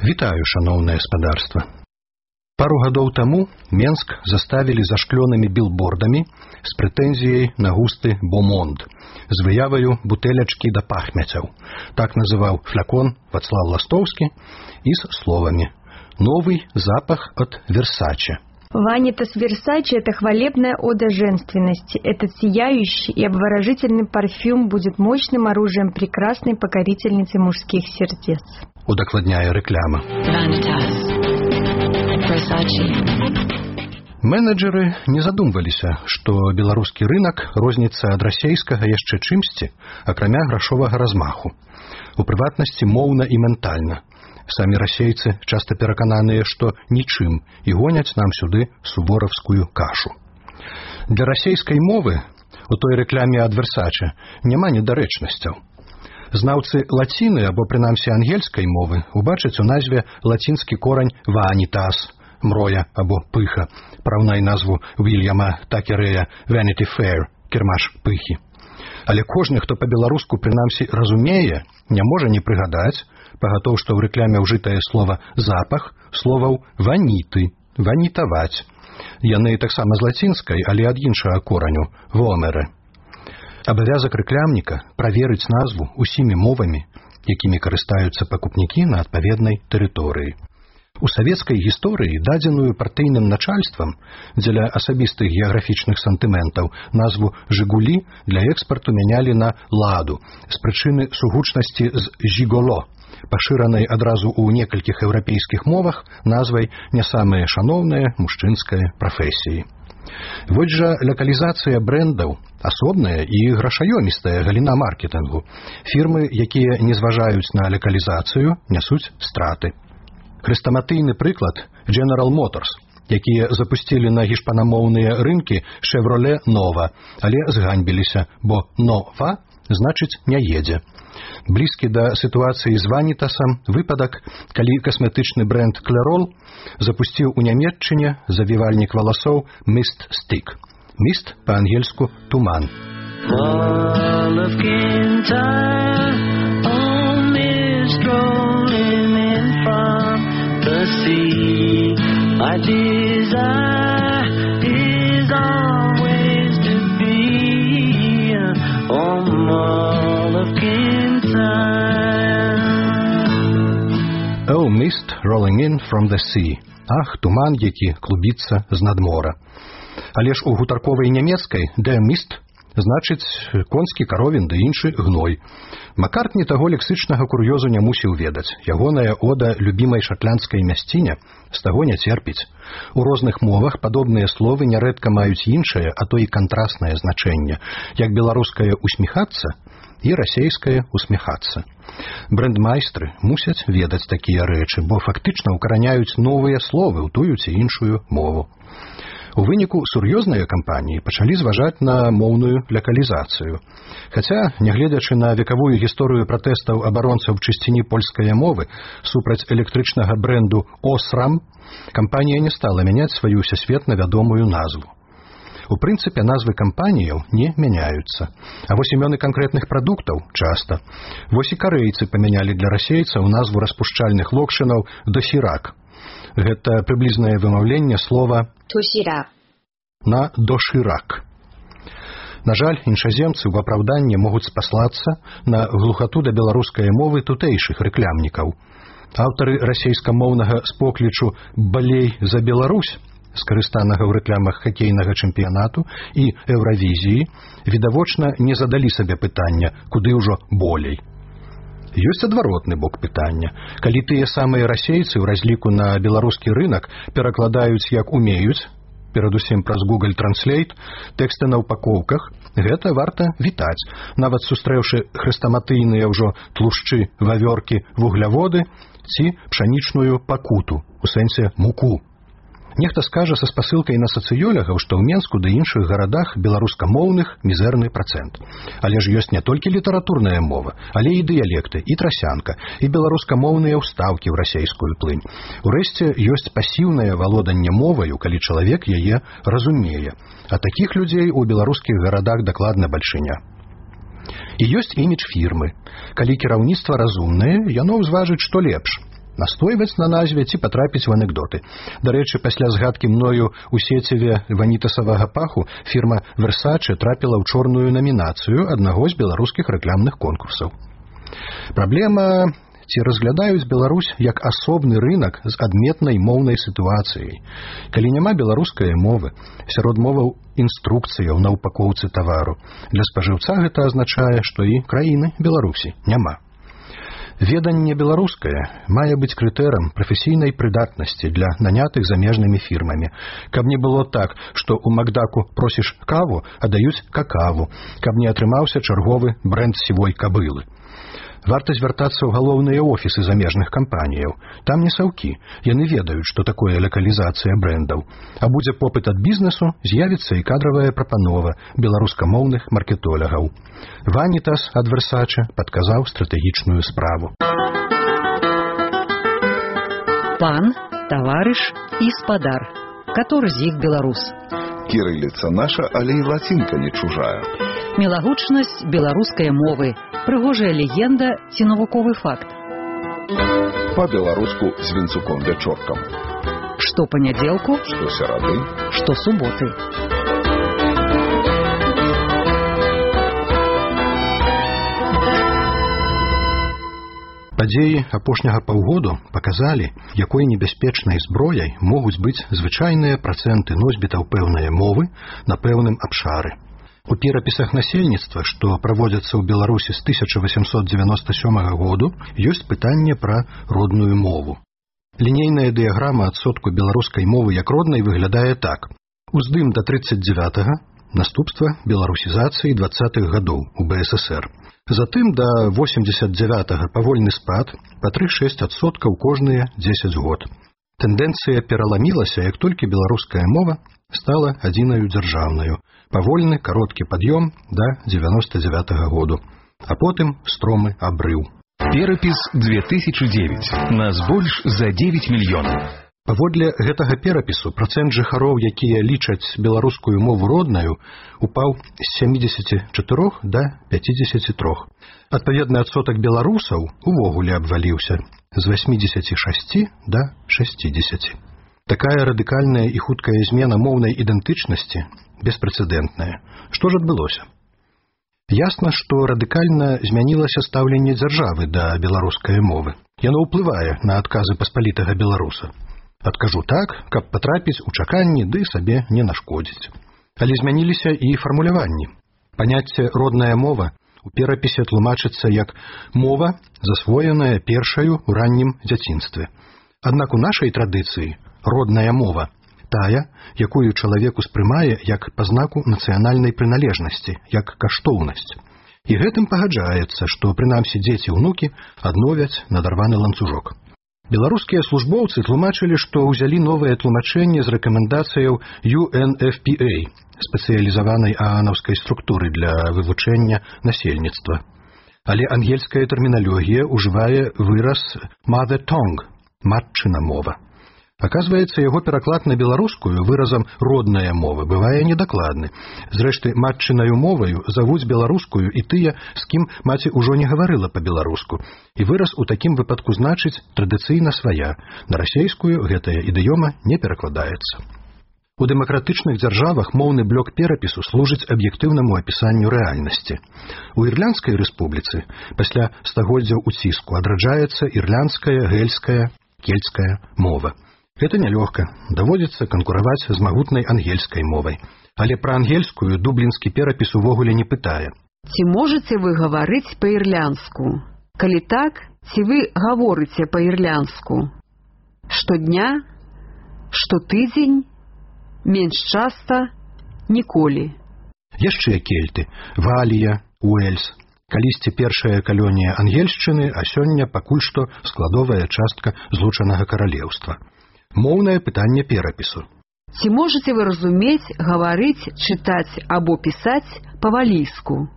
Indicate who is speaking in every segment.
Speaker 1: Вітаю, шаноўнае спадарства. Пару гадоў таму Менск заставілі зашклёнымі білбордамі з прэтэнзіяй на густы бомонд, з выяваю бутэлячкі да пахмяцяў. Так называў флякон Вацлав Ластоўскі і з словамі «Новый запах от Версаче».
Speaker 2: Ванитас Версаче – это хвалебная ода женственности. Этот сияющий и обворожительный парфюм будет мощным оружием прекрасной покорительницы мужских сердец.
Speaker 1: Удакладняе рэкляма. Менеджеры не задумваліся, што беларускі рынак розніцца ад расейскага яшчэ чымсьці, акрамя грашовага размаху. У прыватнасці моўна і ментальна. Самі расейцы часта перакананыя, што нічым, і гоняць нам сюды сувораўскую кашу. Для расейскай мовы у той рэкляме ад Версаче няма недарэчнасцяў. Знаўцы лаціны або прынамсі ангельскай мовы убачаць у назве лацінскі корань «vanitas» – мроя або пыха, параўнай назву Вільяма Такерэя «Vanity Fair» – кірмаш пыхі. Але кожны, хто па-беларуску прынамсі разумее, не можа не прыгадаць, пагатоў, што ў рэкляме ўжытае слова «запах» словаў «ваніты» – «ванітаваць». Яны таксама з лацінскай, але ад іншага кораню – «вомеры». Абавязак рэклямніка – праверыць назву усімі мовамі, якімі карыстаюцца пакупнікі на адпаведнай тэрыторыі. У савецкай гісторыі дадзеную партыйным начальствам дзеля асабістых геаграфічных сантыментаў назву «Жигулі» для экспарту мянялі на «ладу» з прычыны сугучнасці з «жіголо», пашыранай адразу ў некалькіх еўрапейскіх мовах назвай не самыя шаноўныя мужчынская прафесіі. Вось жа лакалізацыя брэндаў – асобная і грашаёмістая галіна маркетынгу. Фірмы, якія не зважаюць на лакалізацыю, нясуць страты. Хрэстаматыйны прыклад – General Motors, якія запусцілі на гішпанамоўныя рынкі Chevrolet Nova, але зганьбіліся, бо «Nova» значыць «не едзе». Блізкі да сітуацыі з «Ванітасам» выпадак, калі касметычны брэнд «Клерол» запусціў у Нямецчыне завівальнік валасоў «Mist Stick». «Mist» па-ангельску «туман».
Speaker 3: My desire is always to be on Moleskine time.
Speaker 1: Oh, mist rolling in from the sea. Ах, туман, які клубіцца з надмора. Але ж у гутарковай нямецкай «der Mist» значыць конскі, каровін ды іншы гной. Маккартні таго лексычнага кур'ёзу не мусіў ведаць. Ягоная ода любімай шатландскай мясціне з таго не церпіць. У розных мовах падобныя словы нярэдка маюць іншае, а то і кантрастнае значэнне, як беларускае «усміхацца» і расейскае «усміхацца». Брэндмайстры мусяць ведаць такія рэчы, бо фактычна ўкараняюць новыя словы ў тую ці іншую мову. У выніку сур'ёзныя кампаніі пачалі зважаць на моўную лакалізацыю. Хаця, нягледзячы на векавую гісторыю пратэстаў абаронцаў чысціні польскай мовы супраць электрычнага брэнду «Осрам», кампанія не стала мяняць сваю ўсесветна вядомую назву. У прынцыпе, назвы кампаніяў не мяняюцца. А вось імёны канкрэтных прадуктаў часта. Вось і карэйцы памянялі для расейцаў назву распушчальных локшынаў «Досірак». Гэта прыблізнае вымаўленне слова
Speaker 2: «тусірак»
Speaker 1: на «дошырак». На жаль, іншаземцы ў апраўданне могуць спаслацца на глухату да беларускай мовы тутэйшых рэклямнікаў. Аўтары расейскамоўнага споклічу «Балей за Беларусь», скарыстанага ў рэклямах хакейнага чэмпіянату і Еўравізіі, відавочна не задалі сабе пытання, куды ўжо болей. Ёсць адваротны бок пытання. Калі тыя самыя расейцы ў разліку на беларускі рынак перакладаюць як умеюць, перадусім праз Google Translate, тэксты на ўпакоўках, гэта варта вітаць, нават сустрэўшы хрэстаматыйныя ўжо тлушчы, вавёркі, вугляводы ці пшанічную пакуту, у сэнсе муку. Нехта скажа са спасылкай на сацыёлягаў, што ў Менску ды іншых гарадах беларускамоўных мізэрны працэнт. Але ж ёсць не толькі літаратурная мова, але і дыялекты, і трасянка, і беларускамоўныя ўстаўкі ў расейскую плынь. Урэшце, ёсць пасіўнае валоданне моваю, калі чалавек яе разумее. А такіх людзей у беларускіх гарадах дакладна бальшыня. І ёсць імідж фірмы. Калі кіраўніцтва разумнае, яно ўзважыць, што лепш настойваць на назве ці патрапіць в анекдоты. Дарэчы, пасля згадкі мною у сеціве ванітасавага паху фірма Versace трапіла ў чорную намінацыю аднаго з беларускіх рэкламных конкурсаў. Праблема, ці разглядаюць Беларусь як асобны рынак з адметнай моўнай сітуацыяй. Калі няма беларускай мовы, сярод моваў інструкцыяў на упакоўцы тавару, для спажыўца гэта азначае, што і краіны Беларусі няма. Веданне беларускае мае быць крытэрам прафесійнай прыдатнасці для нанятых замежнымі фірмамі. Каб не было так, што ў Макдаку просіш каву, а даюць какаву, каб не атрымаўся чарговы брэнд сівой кабылы. Варта звяртацца ў галоўныя офісы замежных кампаніяў. Там не саўкі. Яны ведаюць, што такое лакалізацыя брэндаў. А будзе попыт ад бізнесу, з'явіцца і кадравая прапанова беларускамоўных маркетолягаў. Ванітас ад Versace падказаў стратэгічную справу.
Speaker 4: Пан, таварыш і спадар. Каторы з іх беларус?
Speaker 5: Кірыліца наша, але і лацінка не чужая.
Speaker 4: Мілагучнасць беларускай мовы, прыгожая легенда ці навуковы факт.
Speaker 5: Па-беларуску з вінцуком-вячоркам.
Speaker 4: Што панядзелку,
Speaker 5: Што серады,
Speaker 4: што суботы.
Speaker 1: Падзеі апошняга паўгоду паказалі, якой небяспечнай зброяй могуць быць звычайныя працэнты носьбітаў пэўнай мовы на пэўным абшары. У перапісах насельніцтва, што праводзяцца ў Беларусі з 1897 году, ёсць пытанне пра родную мову. Лінейная дыяграма адсотку беларускай мовы як роднай выглядае так. Уздым да 39-га, наступства беларусізацыі 20-х гадоў у БССР. Затым да 89-га павольны спад па 3-6% кожныя 10 год. Тэндэнцыя пераламілася, як толькі беларуская мова стала адзінаю дзяржаўнаю. Павольны, кароткі пад'ём да 99-го году, а потым стромы абрыў.
Speaker 6: Перапіс 2009. Нас больш за 9 мільёнаў.
Speaker 1: Паводле гэтага перапісу працэнт жыхароў, якія лічаць беларускую мову роднаю, упаў з 74 да 53. Адпаведны адсотак беларусаў увогуле абваліўся з 86 да 60. Такая радыкальная і хуткая змена моўнай ідэнтычнасці беспрэцэдэнтная. Што ж адбылося? Ясна, што радыкальна змянілася стаўленне дзяржавы да беларускай мовы. Яно ўплывае на адказы паспалітага беларуса. Адкажу так, каб патрапіць у чаканні, ды сабе не нашкодзіць. Але змяніліся і фармуляванні. Паняцце «родная мова» у перапісе тлумачыцца як мова, засвоеная першаю ў раннім дзяцінстве. Аднак у нашай традыцыі родная мова тая, якую чалавек успрымае як пазнаку нацыянальнай прыналежнасці, як каштоўнасць. І гэтым пагаджаецца, што прынамсі дзеці і ўнукі адновяць надарваны ланцужок. Беларускія службоўцы тлумачылі, што ўзялі новае тлумачэнне з рэкамендацыяў UNFPA, спецыялізаванай аанаўскай структуры для вывучэння насельніцтва. Але ангельская тэрміналогія ўжывае выраз «mother tongue» – матчына мова. Аказваецца, яго пераклад на беларускую выразам «родная мова» бывае недакладны. Зрэшты, матчынаю моваю завуць беларускую і тыя, з кім маці ўжо не гаварыла па-беларуску. І выраз у такім выпадку значыць традыцыйна свая. На расейскую гэтая ідыёма не перакладаецца. У дэмакратычных дзяржавах моўны блок перапісу служыць аб'ектыўнаму апісанню рэальнасці. У Ірландскай рэспубліцы пасля стагоддзяў уціску адраджаецца ірландская, гельская, кельцкая мова. Гэта нялёгка, даводзіцца канкураваць з магутнай ангельскай мовай. Але пра ангельскую дублінскі перапіс увогуле не пытае.
Speaker 7: Ці можаце вы гаварыць па-ірлянску? Калі так, ці вы гаворыце па-ірлянску? Штодня? Штотыдзень? Менш часта? Ніколі.
Speaker 1: Яшчэ кельты, Валія, Уэльс. Калісьці першая калонія ангельшчыны, а сёння пакуль што складовая частка злучанага каралеўства. Моўнае пытанне перапісу.
Speaker 7: Ці можаце вы разумець, гаварыць, чытаць або пісаць па-валійску?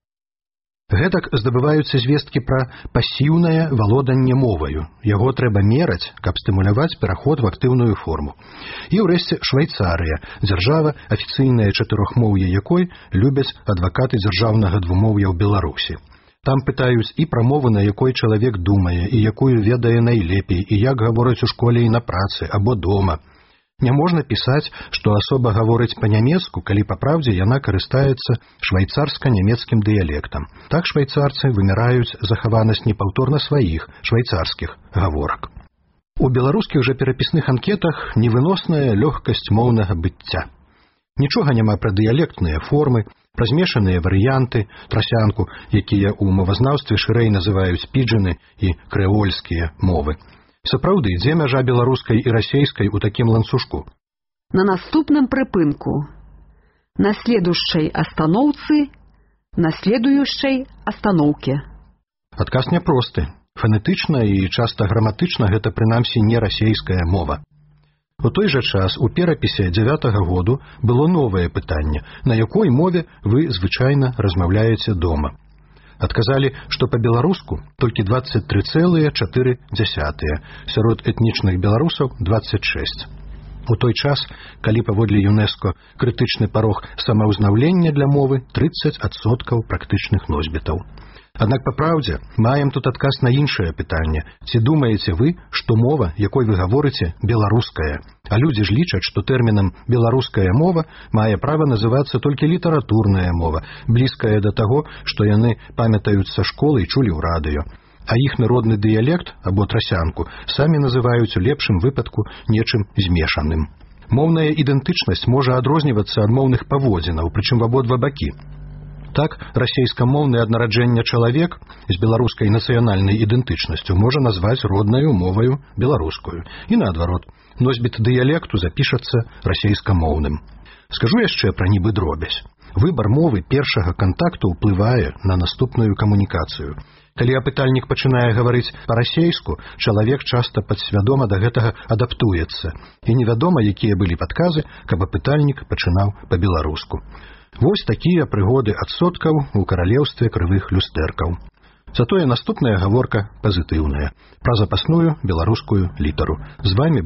Speaker 1: Гэтак здабываюцца звесткі пра пасіўнае валоданне моваю. Яго трэба мераць, каб стымуляваць пераход в актыўную форму. І ўрэшце Швайцарыя, дзяржава, афіцыйнае чатырохмоўе якой любяць адвакаты дзяржаўнага двумоўя ў Беларусі. Там пытаюць і пра мову, на якой чалавек думае, і якую ведае найлепей, і як гавораць у школе і на працы, або дома. Не можна пісаць, што асоба гаворыць па-нямецку, калі па праўдзе яна карыстаецца швайцарска-нямецкім дыялектам. Так швайцарцы вымяраюць захаванасць непаўторна сваіх швайцарскіх гаворак. У беларускіх жа перапісных анкетах невыносная лёгкасць моўнага быцця. Нічога няма пра дыялектныя формы, пра змешаныя варыянты, трасянку, якія ў мовазнаўстве шырэй называюць піджыны і крэольскія мовы. Сапраўды, дзе мяжа беларускай і расейскай у такім ланцужку?
Speaker 7: На наступным прыпынку. На следующей остановцы, на следующей остановке.
Speaker 1: Адказ няпросты. Фанетычна і часта граматычна гэта прынамсі не расейская мова. У той жа час у перапісе 9-го году было новае пытанне, на якой мове вы звычайна размаўляеце дома. Адказалі, што па-беларуску толькі 23,4, сярод этнічных беларусаў 26. У той час, калі паводле ЮНЕСКО крытычны парог самаўзнаўлення для мовы 30% практычных носьбітаў. Аднак па праўдзе маем тут адказ на іншае пытанне. Ці думаеце вы, што мова, якой вы гаворыце, беларуская? А людзі ж лічаць, што тэрмінам «беларуская мова» мае права называцца толькі літаратурная мова, блізкая да таго, што яны памятаюць са школы і чулі ў радыё. А іхны родны дыялект або трасянку самі называюць у лепшым выпадку нечым змешаным. Моўная ідэнтычнасць можа адрознівацца ад моўных паводзінаў, прычым в абодва бакі. Так, расейскамоўны ад нараджэння чалавек з беларускай нацыянальнай ідэнтычнасцю можа назваць роднаю моваю беларускую. І наадварот, носьбіт дыялекту запішацца расейскамоўным. Скажу яшчэ пра нібы дробязь. Выбар мовы першага кантакту ўплывае на наступную камунікацыю. Калі апытальнік пачынае гаварыць па-расейску, чалавек часта падсвядома да гэтага адаптуецца. І невядома, якія былі падказы, каб апытальнік пачынаў па-беларуску. Вось такія прыгоды адсоткаў у каралеўстве крывых люстэркаў. Затое наступная гаворка пазітыўная, пра запасную беларускую літару. З вамі